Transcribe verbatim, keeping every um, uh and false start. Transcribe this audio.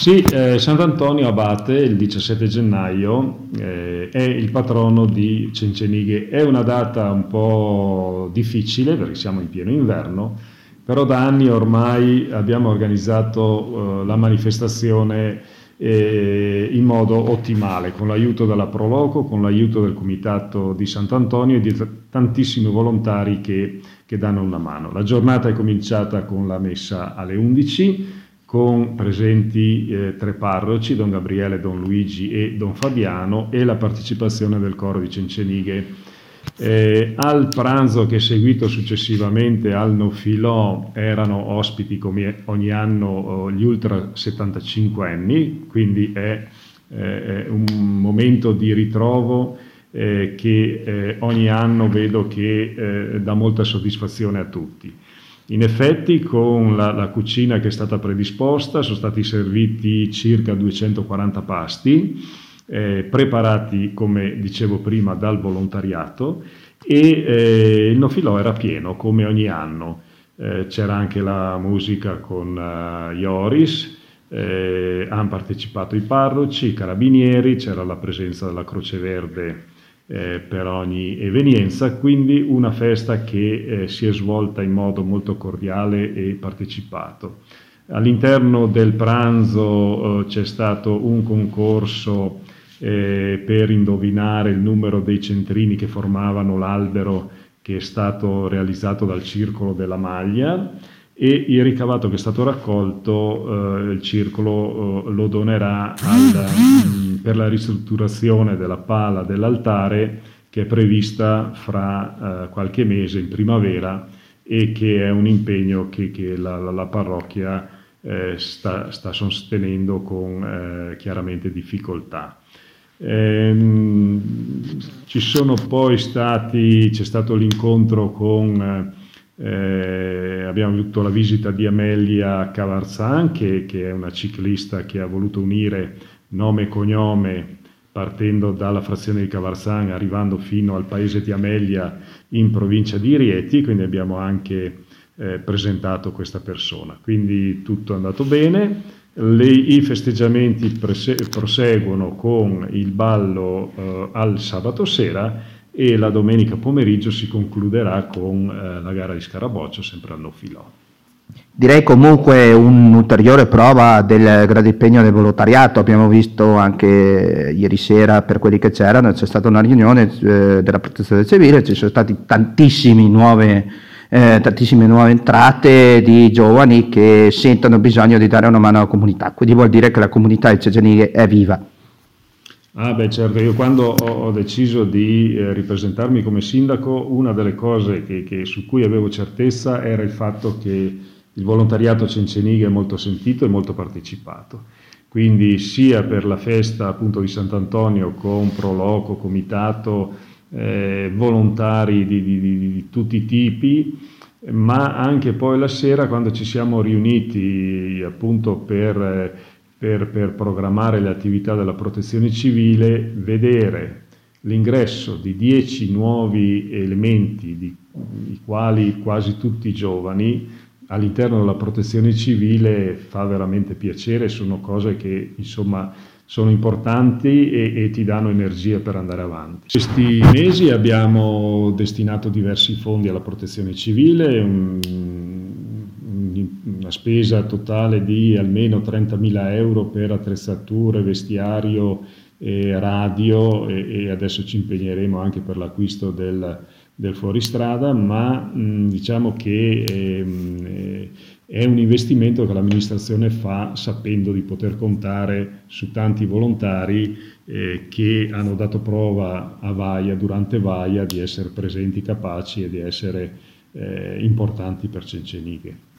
Sì, eh, Sant'Antonio Abate il diciassette gennaio eh, è il patrono di Cencenighe. È una data un po' difficile perché siamo in pieno inverno, però da anni ormai abbiamo organizzato eh, la manifestazione eh, in modo ottimale, con l'aiuto della Proloco, con l'aiuto del Comitato di Sant'Antonio e di t- tantissimi volontari che, che danno una mano. La giornata è cominciata con la messa alle undici, con presenti eh, tre parroci, Don Gabriele, Don Luigi e Don Fabiano, e la partecipazione del coro di Cencenighe. Eh, al pranzo che è seguito successivamente al Nofilò erano ospiti come ogni anno oh, gli ultra settantacinque anni, quindi è, eh, è un momento di ritrovo eh, che eh, ogni anno vedo che eh, dà molta soddisfazione a tutti. In effetti, con la, la cucina che è stata predisposta sono stati serviti circa duecentoquaranta pasti, eh, preparati, come dicevo prima, dal volontariato, e eh, il Nofilò era pieno, come ogni anno. Eh, c'era anche la musica con uh, Ioris, eh, hanno partecipato i parroci, i carabinieri, c'era la presenza della Croce Verde Eh, per ogni evenienza, quindi una festa che eh, si è svolta in modo molto cordiale e partecipato. All'interno del pranzo eh, c'è stato un concorso eh, per indovinare il numero dei centrini che formavano l'albero che è stato realizzato dal Circolo della Maglia, e il ricavato che è stato raccolto eh, il circolo eh, lo donerà al, mh, per la ristrutturazione della pala dell'altare, che è prevista fra eh, qualche mese, in primavera, e che è un impegno che, che la, la, la parrocchia eh, sta, sta sostenendo con eh, chiaramente difficoltà. Ehm, ci sono poi stati, c'è stato l'incontro con Eh, abbiamo avuto la visita di Amelia Cavarzan, che, che è una ciclista che ha voluto unire nome e cognome partendo dalla frazione di Cavarzan, arrivando fino al paese di Amelia in provincia di Rieti, quindi abbiamo anche eh, presentato questa persona. Quindi tutto è andato bene. Le, I festeggiamenti prese, proseguono con il ballo eh, al sabato sera, e la domenica pomeriggio si concluderà con eh, la gara di Scaraboccio, sempre al Nofilò. Direi comunque un'ulteriore prova del grande impegno del volontariato. Abbiamo visto anche ieri sera, per quelli che c'erano, c'è stata una riunione eh, della protezione civile, ci sono stati tantissimi nuove, eh, tantissime nuove entrate di giovani che sentono bisogno di dare una mano alla comunità, quindi vuol dire che la comunità di Cegenighe è viva. Ah beh, certo, io quando ho, ho deciso di eh, ripresentarmi come sindaco, una delle cose che, che, su cui avevo certezza era il fatto che il volontariato a Cencenighe è molto sentito e molto partecipato. Quindi sia per la festa appunto di Sant'Antonio con Proloco, comitato, eh, volontari di, di, di, di tutti i tipi, ma anche poi la sera quando ci siamo riuniti appunto per... Eh, Per, per programmare le attività della protezione civile, vedere l'ingresso di dieci nuovi elementi, di, i quali quasi tutti giovani, all'interno della protezione civile fa veramente piacere, sono cose che insomma sono importanti e, e ti danno energia per andare avanti. Questi mesi abbiamo destinato diversi fondi alla protezione civile, un, una spesa totale di almeno trentamila euro per attrezzature, vestiario, eh, radio, e, e adesso ci impegneremo anche per l'acquisto del, del fuoristrada, ma mh, diciamo che eh, è un investimento che l'amministrazione fa sapendo di poter contare su tanti volontari eh, che hanno dato prova a Vaia, durante Vaia, di essere presenti, capaci e di essere eh, importanti per Cencenighe.